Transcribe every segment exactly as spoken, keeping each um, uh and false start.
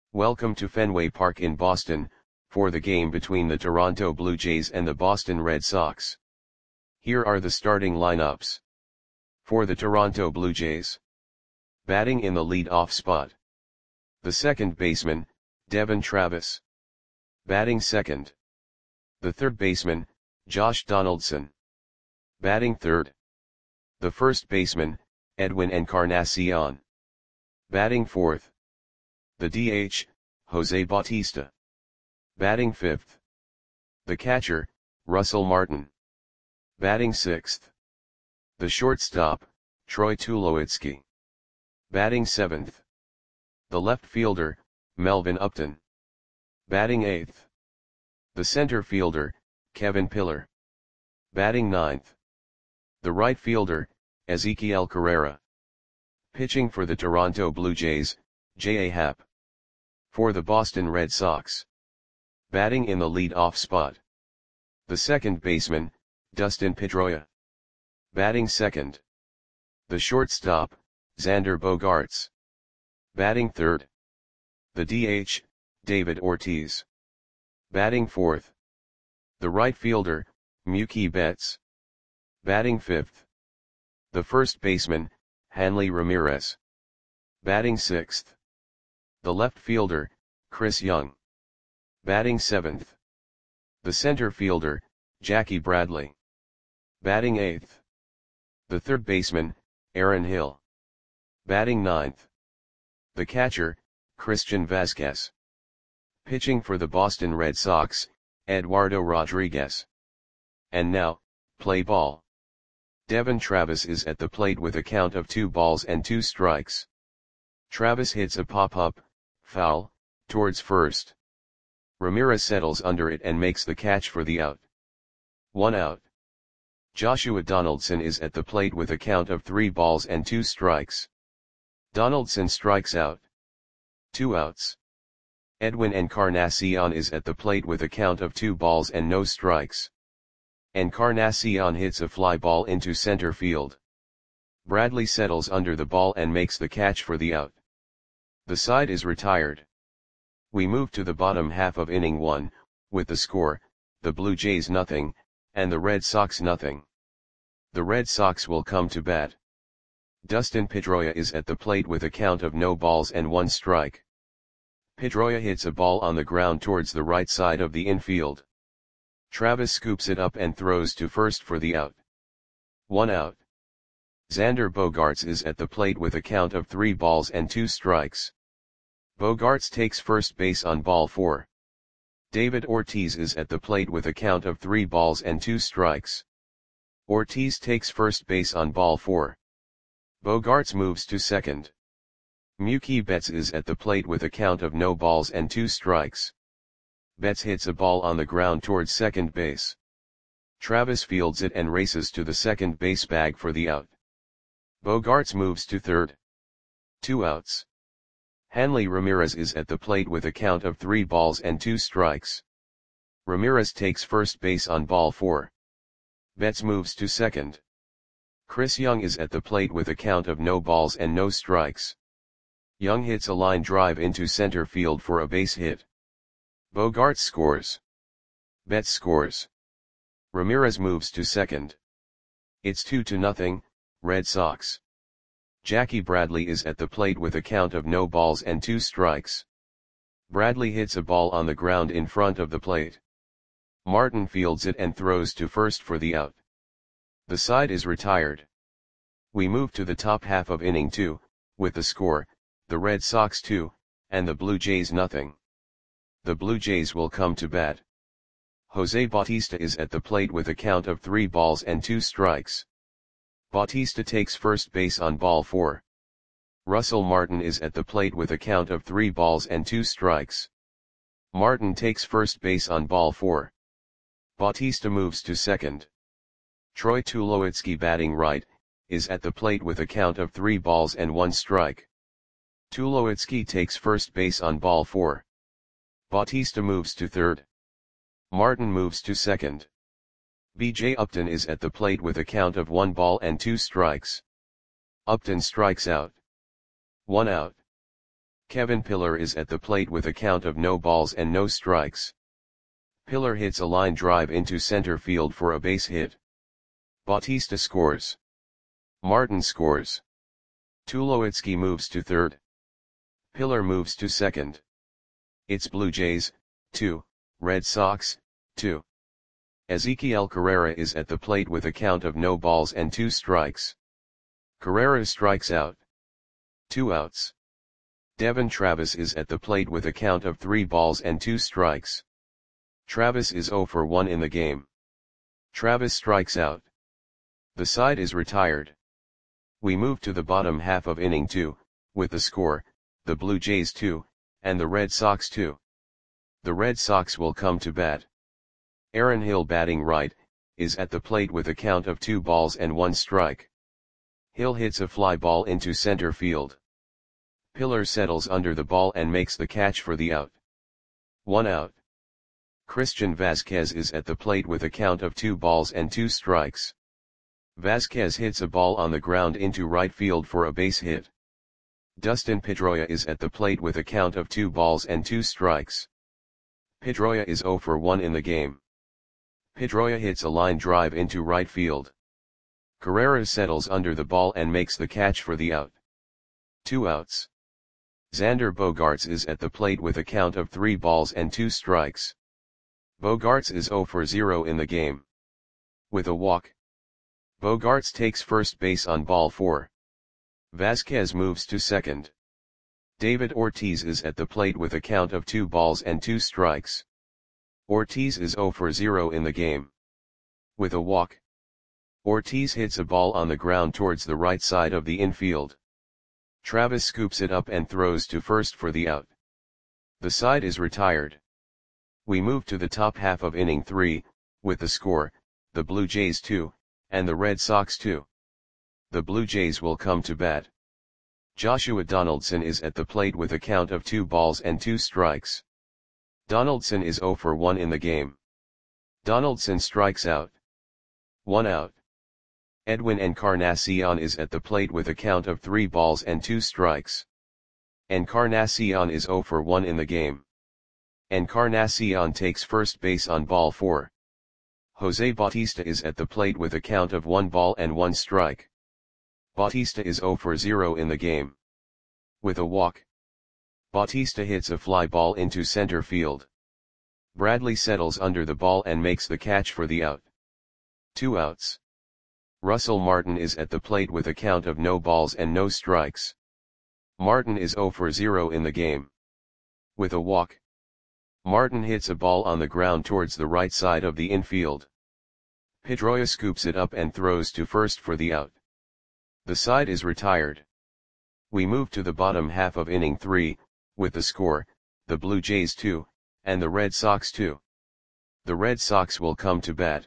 Welcome to Fenway Park in Boston, for the game between the Toronto Blue Jays and the Boston Red Sox. Here are the starting lineups. For the Toronto Blue Jays. Batting in the lead-off spot. The second baseman, Devon Travis. Batting second. The third baseman, Josh Donaldson. Batting third. The first baseman, Edwin Encarnacion. Batting fourth. The D H, Jose Bautista. Batting fifth. The catcher, Russell Martin. Batting sixth. The shortstop, Troy Tulowitzki. Batting seventh. The left fielder, Melvin Upton. Batting eighth. The center fielder, Kevin Pillar. Batting ninth. The right fielder, Ezequiel Carrera. Pitching for the Toronto Blue Jays, J A. Happ. For the Boston Red Sox. Batting in the lead-off spot. The second baseman, Dustin Pedroia. Batting second. The shortstop, Xander Bogaerts. Batting third. The D H, David Ortiz. Batting fourth. The right fielder, Mookie Betts. Batting fifth. The first baseman, Hanley Ramirez. Batting sixth. The left fielder, Chris Young. Batting seventh. The center fielder, Jackie Bradley. Batting eighth. The third baseman, Aaron Hill. Batting ninth. The catcher, Christian Vasquez. Pitching for the Boston Red Sox, Eduardo Rodriguez. And now, play ball. Devon Travis is at the plate with a count of two balls and two strikes. Travis hits a pop-up, foul, towards first. Ramirez settles under it and makes the catch for the out. One out. Joshua Donaldson is at the plate with a count of three balls and two strikes. Donaldson strikes out. Two outs. Edwin Encarnacion is at the plate with a count of two balls and no strikes. Encarnacion hits a fly ball into center field. Bradley settles under the ball and makes the catch for the out. The side is retired. We move to the bottom half of inning one, with the score, the Blue Jays nothing, and the Red Sox nothing. The Red Sox will come to bat. Dustin Pedroia is at the plate with a count of no balls and one strike. Pedroia hits a ball on the ground towards the right side of the infield. Travis scoops it up and throws to first for the out. One out. Xander Bogaerts is at the plate with a count of three balls and two strikes. Bogaerts takes first base on ball four. David Ortiz is at the plate with a count of three balls and two strikes. Ortiz takes first base on ball four. Bogaerts moves to second. Mookie Betts is at the plate with a count of no balls and two strikes. Betts hits a ball on the ground towards second base. Travis fields it and races to the second base bag for the out. Bogaerts moves to third. Two outs. Hanley Ramirez is at the plate with a count of three balls and two strikes. Ramirez takes first base on ball four. Betts moves to second. Chris Young is at the plate with a count of no balls and no strikes. Young hits a line drive into center field for a base hit. Bogaerts scores. Betts scores. Ramirez moves to second. It's two to nothing, Red Sox. Jackie Bradley is at the plate with a count of no balls and two strikes. Bradley hits a ball on the ground in front of the plate. Martin fields it and throws to first for the out. The side is retired. We move to the top half of inning two, with the score, the Red Sox two, and the Blue Jays nothing. The Blue Jays will come to bat. Jose Bautista is at the plate with a count of three balls and two strikes. Bautista takes first base on ball four. Russell Martin is at the plate with a count of three balls and two strikes. Martin takes first base on ball four. Bautista moves to second. Troy Tulowitzki, batting right, is at the plate with a count of three balls and one strike. Tulowitzki takes first base on ball four. Bautista moves to third. Martin moves to second. B J Upton is at the plate with a count of one ball and two strikes. Upton strikes out. One out. Kevin Pillar is at the plate with a count of no balls and no strikes. Pillar hits a line drive into center field for a base hit. Bautista scores. Martin scores. Tulowitzki moves to third. Pillar moves to second. It's Blue Jays, two, Red Sox, two. Ezequiel Carrera is at the plate with a count of no balls and two strikes. Carrera strikes out. Two outs. Devon Travis is at the plate with a count of three balls and two strikes. Travis is zero for one in the game. Travis strikes out. The side is retired. We move to the bottom half of inning two, with the score, the Blue Jays two, and the Red Sox two. The Red Sox will come to bat. Aaron Hill, batting right, is at the plate with a count of two balls and one strike. Hill hits a fly ball into center field. Pillar settles under the ball and makes the catch for the out. One out. Christian Vasquez is at the plate with a count of two balls and two strikes. Vasquez hits a ball on the ground into right field for a base hit. Dustin Pedroia is at the plate with a count of two balls and two strikes. Pedroia is zero for one in the game. Pedroia hits a line drive into right field. Carrera settles under the ball and makes the catch for the out. Two outs. Xander Bogaerts is at the plate with a count of three balls and two strikes. Bogaerts is zero for zero in the game. With a walk. Bogaerts takes first base on ball four. Vasquez moves to second. David Ortiz is at the plate with a count of two balls and two strikes. Ortiz is zero for zero in the game. With a walk. Ortiz hits a ball on the ground towards the right side of the infield. Travis scoops it up and throws to first for the out. The side is retired. We move to the top half of inning three, with the score, the Blue Jays two, and the Red Sox two. The Blue Jays will come to bat. Joshua Donaldson is at the plate with a count of two balls and two strikes. Donaldson is zero for one in the game. Donaldson strikes out. One out. Edwin Encarnacion is at the plate with a count of three balls and two strikes. Encarnacion is zero for one in the game. Encarnacion takes first base on ball four. Jose Bautista is at the plate with a count of one ball and one strike. Bautista is zero for zero in the game. With a walk. Bautista hits a fly ball into center field. Bradley settles under the ball and makes the catch for the out. Two outs. Russell Martin is at the plate with a count of no balls and no strikes. Martin is zero for zero in the game. With a walk. Martin hits a ball on the ground towards the right side of the infield. Pedroia scoops it up and throws to first for the out. The side is retired. We move to the bottom half of inning three, with the score, the Blue Jays two, and the Red Sox two. The Red Sox will come to bat.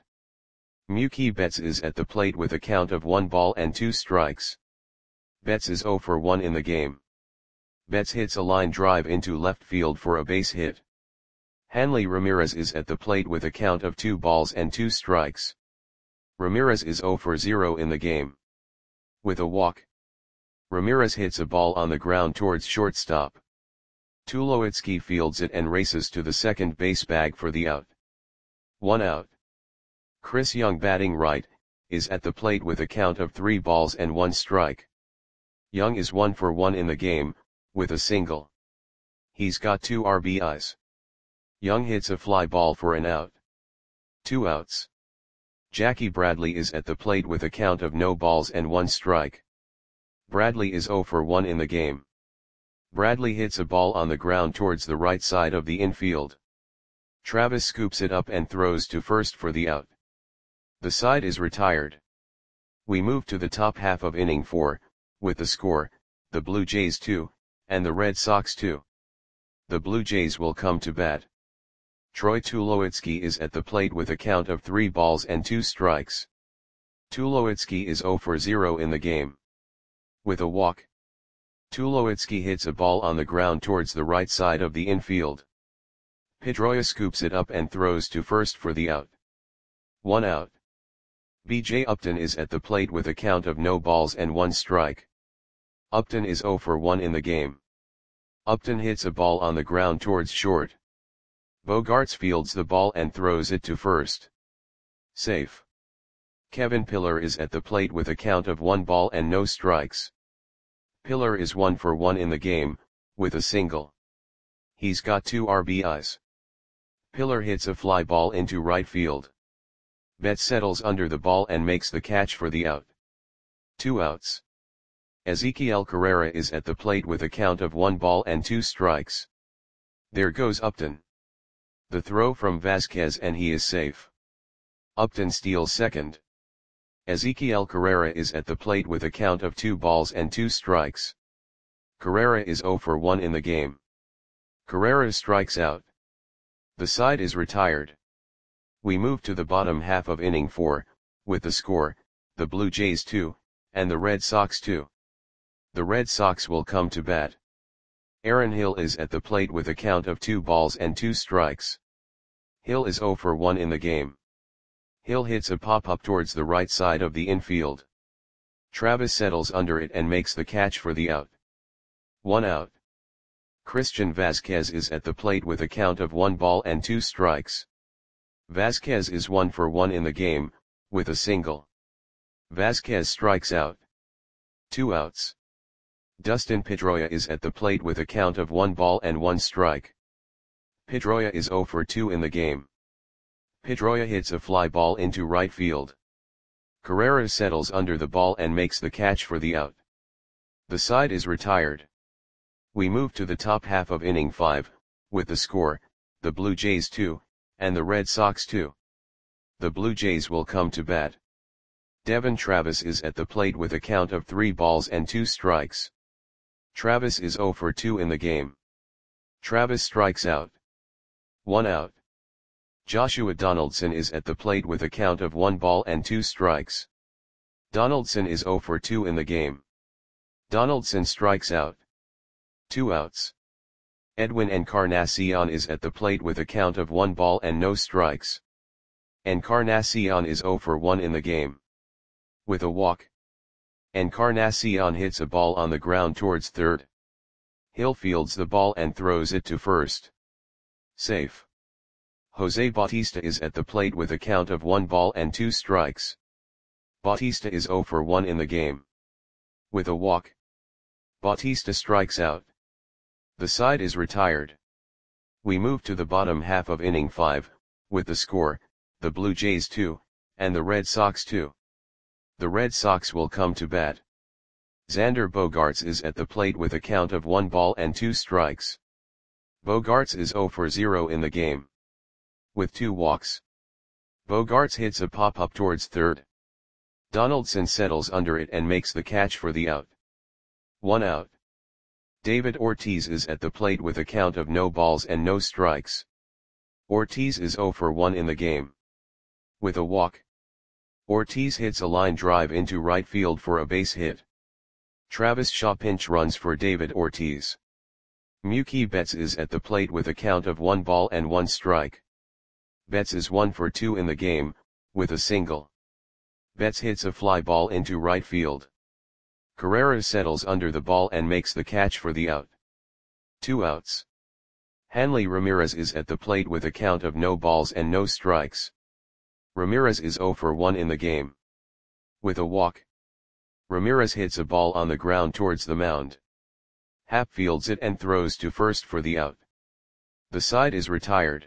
Mookie Betts is at the plate with a count of one ball and two strikes. Betts is zero for one in the game. Betts hits a line drive into left field for a base hit. Hanley Ramirez is at the plate with a count of two balls and two strikes. Ramirez is zero for zero in the game. With a walk. Ramirez hits a ball on the ground towards shortstop. Tulowitzki fields it and races to the second base bag for the out. One out. Chris Young, batting right, is at the plate with a count of three balls and one strike. Young is one for one in the game, with a single. He's got two R B Is. Young hits a fly ball for an out. Two outs. Jackie Bradley is at the plate with a count of no balls and one strike. Bradley is zero for one in the game. Bradley hits a ball on the ground towards the right side of the infield. Travis scoops it up and throws to first for the out. The side is retired. We move to the top half of inning four, with the score, the Blue Jays two, and the Red Sox two. The Blue Jays will come to bat. Troy Tulowitzki is at the plate with a count of three balls and two strikes. Tulowitzki is zero for zero in the game. With a walk. Tulowitzki hits a ball on the ground towards the right side of the infield. Pedroia scoops it up and throws to first for the out. One out. B J Upton is at the plate with a count of no balls and one strike. Upton is zero for one in the game. Upton hits a ball on the ground towards short. Bogaerts fields the ball and throws it to first. Safe. Kevin Pillar is at the plate with a count of one ball and no strikes. Pillar is one for one in the game, with a single. He's got two R B Is. Pillar hits a fly ball into right field. Betts settles under the ball and makes the catch for the out. Two outs. Ezequiel Carrera is at the plate with a count of one ball and two strikes. There goes Upton. The throw from Vasquez and he is safe. Upton steals second. Ezequiel Carrera is at the plate with a count of two balls and two strikes. Carrera is zero for one in the game. Carrera strikes out. The side is retired. We move to the bottom half of inning four, with the score, the Blue Jays two, and the Red Sox two. The Red Sox will come to bat. Aaron Hill is at the plate with a count of two balls and two strikes. Hill is zero for one in the game. Hill hits a pop-up towards the right side of the infield. Travis settles under it and makes the catch for the out. One out. Christian Vasquez is at the plate with a count of one ball and two strikes. Vasquez is one for one in the game, with a single. Vasquez strikes out. Two outs. Dustin Pedroia is at the plate with a count of one ball and one strike. Pedroia is zero for two in the game. Pedroia hits a fly ball into right field. Carrera settles under the ball and makes the catch for the out. The side is retired. We move to the top half of inning five, with the score, the Blue Jays two, and the Red Sox two. The Blue Jays will come to bat. Devon Travis is at the plate with a count of three balls and two strikes. Travis is zero for two in the game. Travis strikes out. One out. Joshua Donaldson is at the plate with a count of one ball and two strikes. Donaldson is zero for two in the game. Donaldson strikes out. Two outs. Edwin Encarnacion is at the plate with a count of one ball and no strikes. Encarnacion is zero for one in the game. With a walk. Encarnacion hits a ball on the ground towards third. Hill fields the ball and throws it to first. Safe. Jose Bautista is at the plate with a count of one ball and two strikes. Bautista is zero for one in the game. With a walk. Bautista strikes out. The side is retired. We move to the bottom half of inning five, with the score, the Blue Jays two, and the Red Sox two. The Red Sox will come to bat. Xander Bogaerts is at the plate with a count of one ball and two strikes. Bogaerts is zero for zero in the game. With two walks. Bogaerts hits a pop-up towards third. Donaldson settles under it and makes the catch for the out. One out. David Ortiz is at the plate with a count of no balls and no strikes. Ortiz is zero for one in the game. With a walk. Ortiz hits a line drive into right field for a base hit. Travis Shaw pinch runs for David Ortiz. Mookie Betts is at the plate with a count of one ball and one strike. Betts is one for two in the game, with a single. Betts hits a fly ball into right field. Carrera settles under the ball and makes the catch for the out. Two outs. Hanley Ramirez is at the plate with a count of no balls and no strikes. Ramirez is zero for one in the game. With a walk. Ramirez hits a ball on the ground towards the mound. Happ fields it and throws to first for the out. The side is retired.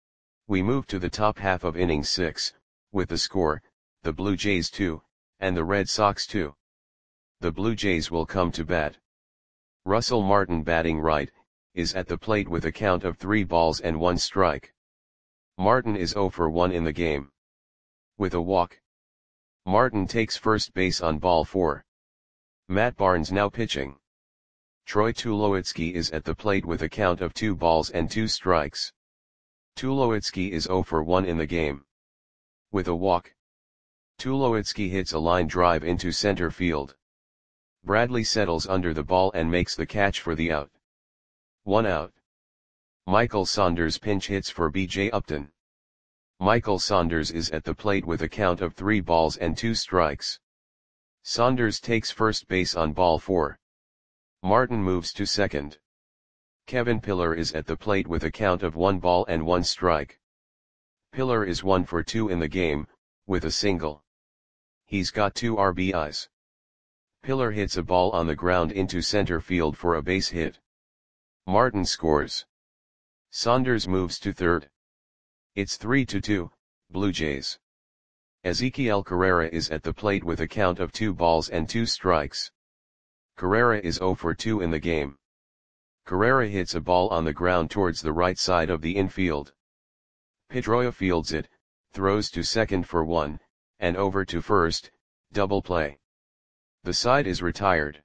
We move to the top half of inning six, with the score, the Blue Jays two, and the Red Sox two. The Blue Jays will come to bat. Russell Martin batting right, is at the plate with a count of three balls and one strike. Martin is zero for one in the game. With a walk. Martin takes first base on ball four. Matt Barnes now pitching. Troy Tulowitzki is at the plate with a count of two balls and two strikes. Tulowitzki is zero for one in the game. With a walk. Tulowitzki hits a line drive into center field. Bradley settles under the ball and makes the catch for the out. One out. Michael Saunders pinch hits for B J Upton. Michael Saunders is at the plate with a count of three balls and two strikes. Saunders takes first base on ball four. Martin moves to second. Kevin Pillar is at the plate with a count of one ball and one strike. Pillar is one for two in the game, with a single. He's got two R B Is. Pillar hits a ball on the ground into center field for a base hit. Martin scores. Saunders moves to third. It's three to two, Blue Jays. Ezequiel Carrera is at the plate with a count of two balls and two strikes. Carrera is zero for two in the game. Carrera hits a ball on the ground towards the right side of the infield. Pedroia fields it, throws to second for one, and over to first, double play. The side is retired.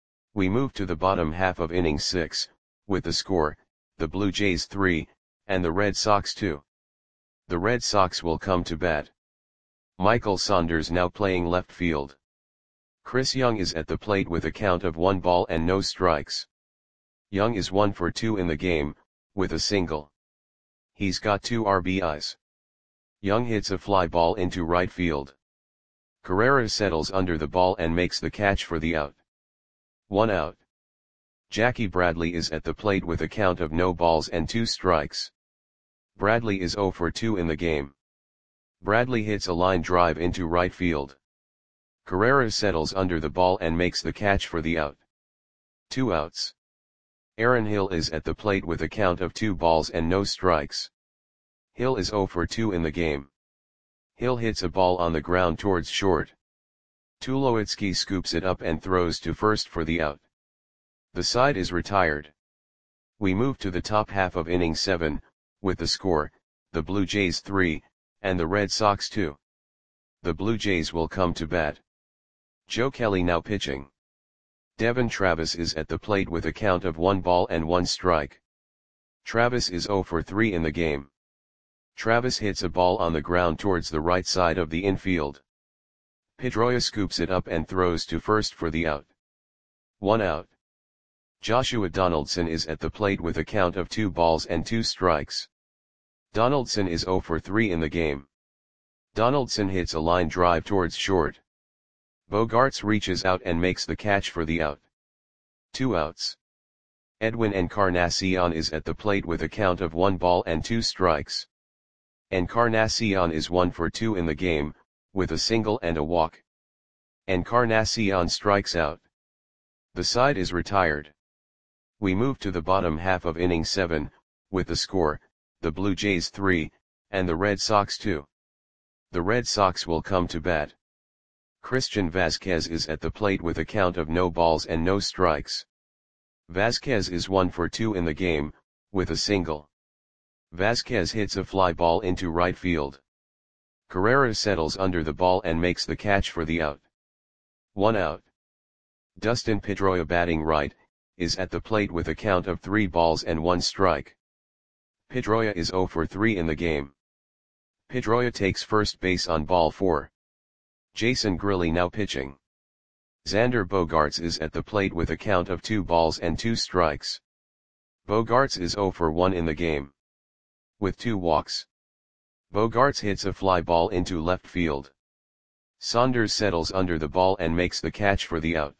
We move to the bottom half of inning six, with the score, the Blue Jays three, and the Red Sox two. The Red Sox will come to bat. Michael Saunders now playing left field. Chris Young is at the plate with a count of one ball and no strikes. Young is one for two in the game, with a single. He's got two R B Is. Young hits a fly ball into right field. Carrera settles under the ball and makes the catch for the out. One out. Jackie Bradley is at the plate with a count of no balls and two strikes. Bradley is zero for two in the game. Bradley hits a line drive into right field. Carrera settles under the ball and makes the catch for the out. Two outs. Aaron Hill is at the plate with a count of two balls and no strikes. Hill is zero for two in the game. Hill hits a ball on the ground towards short. Tulowitzki scoops it up and throws to first for the out. The side is retired. We move to the top half of inning seven, with the score, the Blue Jays three, and the Red Sox two. The Blue Jays will come to bat. Joe Kelly now pitching. Devon Travis is at the plate with a count of one ball and one strike. Travis is zero for three in the game. Travis hits a ball on the ground towards the right side of the infield. Pedroia scoops it up and throws to first for the out. One out. Joshua Donaldson is at the plate with a count of two balls and two strikes. Donaldson is zero for three in the game. Donaldson hits a line drive towards short. Bogaerts reaches out and makes the catch for the out. Two outs. Edwin Encarnacion is at the plate with a count of one ball and two strikes. Encarnacion is one for two in the game, with a single and a walk. Encarnacion strikes out. The side is retired. We move to the bottom half of inning seven, with the score, the Blue Jays three, and the Red Sox two. The Red Sox will come to bat. Christian Vazquez is at the plate with a count of no balls and no strikes. Vazquez is one for two in the game, with a single. Vazquez hits a fly ball into right field. Carrera settles under the ball and makes the catch for the out. One out. Dustin Pedroia batting right, is at the plate with a count of three balls and one strike. Pedroia is zero for three in the game. Pedroia takes first base on ball four. Jason Grilli now pitching. Xander Bogaerts is at the plate with a count of two balls and two strikes. Bogaerts is zero for one in the game. With two walks. Bogaerts hits a fly ball into left field. Saunders settles under the ball and makes the catch for the out.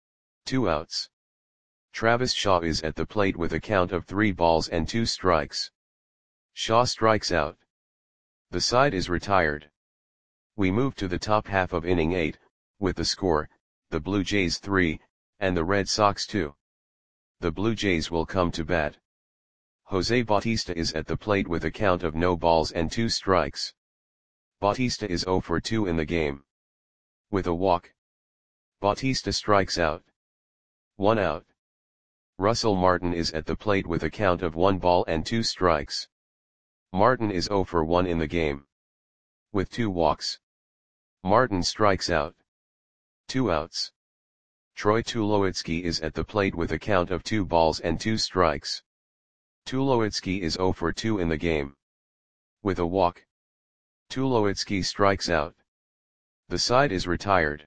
Two outs. Travis Shaw is at the plate with a count of three balls and two strikes. Shaw strikes out. The side is retired. We move to the top half of inning eight, with the score, the Blue Jays three, and the Red Sox two. The Blue Jays will come to bat. Jose Bautista is at the plate with a count of no balls and two strikes. Bautista is zero for two in the game. With a walk. Bautista strikes out. One out. Russell Martin is at the plate with a count of one ball and two strikes. Martin is zero for one in the game. With two walks. Martin strikes out. Two outs. Troy Tulowitzki is at the plate with a count of two balls and two strikes. Tulowitzki is zero for two in the game. With a walk. Tulowitzki strikes out. The side is retired.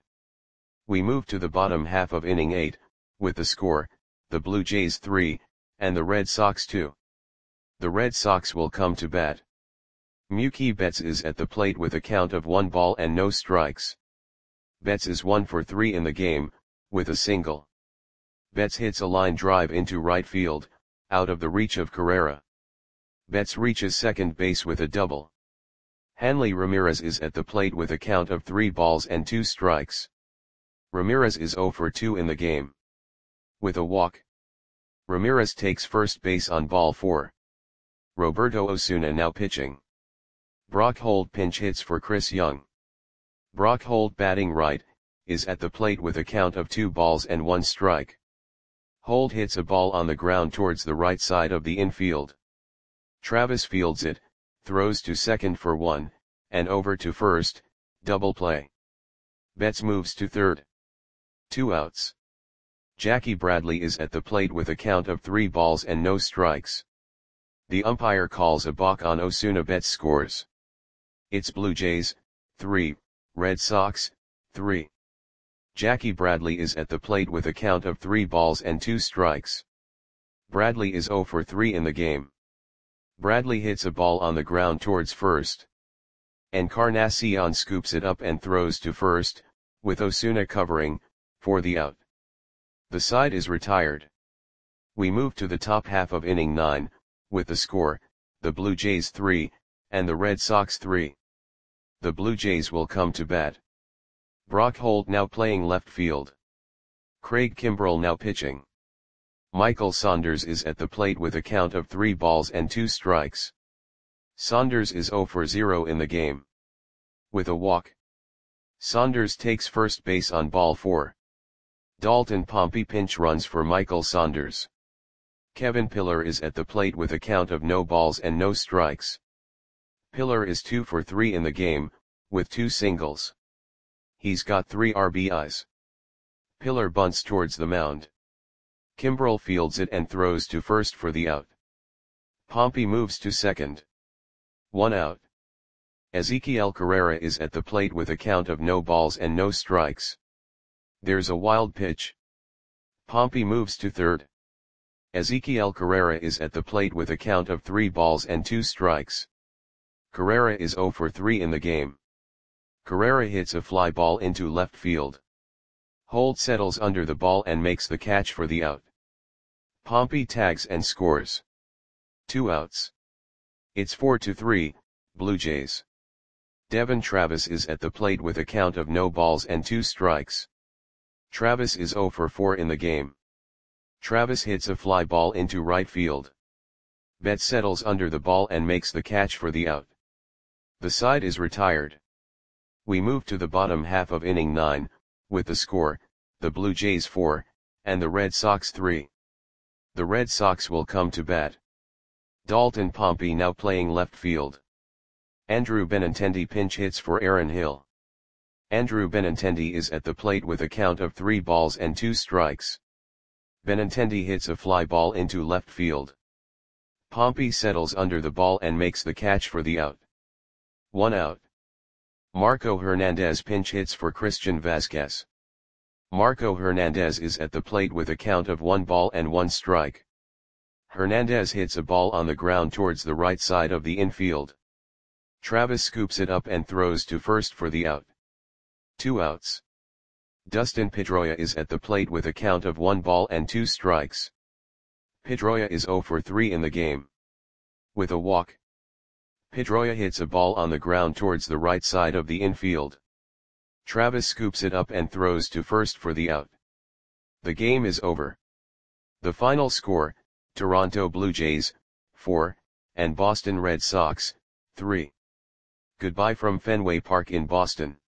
We move to the bottom half of inning eight, with the score, the Blue Jays three, and the Red Sox two. The Red Sox will come to bat. Mookie Betts is at the plate with a count of one ball and no strikes. Betts is one for three in the game, with a single. Betts hits a line drive into right field, out of the reach of Carrera. Betts reaches second base with a double. Hanley Ramirez is at the plate with a count of three balls and two strikes. Ramirez is zero for two in the game. With a walk, Ramirez takes first base on ball four. Roberto Osuna now pitching. Brock Holt pinch hits for Chris Young. Brock Holt batting right, is at the plate with a count of two balls and one strike. Holt hits a ball on the ground towards the right side of the infield. Travis fields it, throws to second for one, and over to first, double play. Betts moves to third. Two outs. Jackie Bradley is at the plate with a count of three balls and no strikes. The umpire calls a balk on Osuna. Betts scores. It's Blue Jays, three, Red Sox, three. Jackie Bradley is at the plate with a count of three balls and two strikes. Bradley is zero for three in the game. Bradley hits a ball on the ground towards first. Encarnacion scoops it up and throws to first, with Osuna covering, for the out. The side is retired. We move to the top half of inning nine, with the score, the Blue Jays three, and the Red Sox three. The Blue Jays will come to bat. Brock Holt now playing left field. Craig Kimbrell now pitching. Michael Saunders is at the plate with a count of three balls and two strikes. Saunders is zero for zero in the game. With a walk, Saunders takes first base on ball four. Dalton Pompey pinch runs for Michael Saunders. Kevin Pillar is at the plate with a count of no balls and no strikes. Pillar is two for three in the game, with two singles. He's got three R B Is. Pillar bunts towards the mound. Kimbrell fields it and throws to first for the out. Pompey moves to second. One out. Ezequiel Carrera is at the plate with a count of no balls and no strikes. There's a wild pitch. Pompey moves to third. Ezequiel Carrera is at the plate with a count of three balls and two strikes. Carrera is zero for three in the game. Carrera hits a fly ball into left field. Holt settles under the ball and makes the catch for the out. Pompey tags and scores. Two outs. It's four to three, Blue Jays. Devon Travis is at the plate with a count of no balls and two strikes. Travis is zero for four in the game. Travis hits a fly ball into right field. Betts settles under the ball and makes the catch for the out. The side is retired. We move to the bottom half of inning nine, with the score, the Blue Jays four, and the Red Sox three. The Red Sox will come to bat. Dalton Pompey now playing left field. Andrew Benintendi pinch hits for Aaron Hill. Andrew Benintendi is at the plate with a count of three balls and two strikes. Benintendi hits a fly ball into left field. Pompey settles under the ball and makes the catch for the out. One out. Marco Hernandez pinch hits for Christian Vazquez. Marco Hernandez is at the plate with a count of one ball and one strike. Hernandez hits a ball on the ground towards the right side of the infield. Travis scoops it up and throws to first for the out. Two outs. Dustin Pedroia is at the plate with a count of one ball and two strikes. Pedroia is zero for three in the game. With a walk, Pedroia hits a ball on the ground towards the right side of the infield. Travis scoops it up and throws to first for the out. The game is over. The final score, Toronto Blue Jays, four, and Boston Red Sox, three. Goodbye from Fenway Park in Boston.